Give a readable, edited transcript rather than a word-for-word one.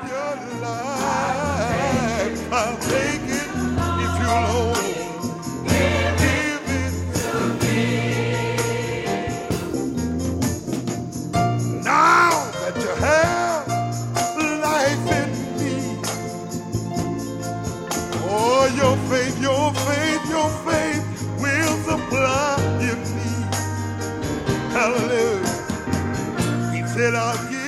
your life. I'll take it if you'll only give it to me. Now that you have life in me, oh, your faith will supply your need. Hallelujah. He said, I'll give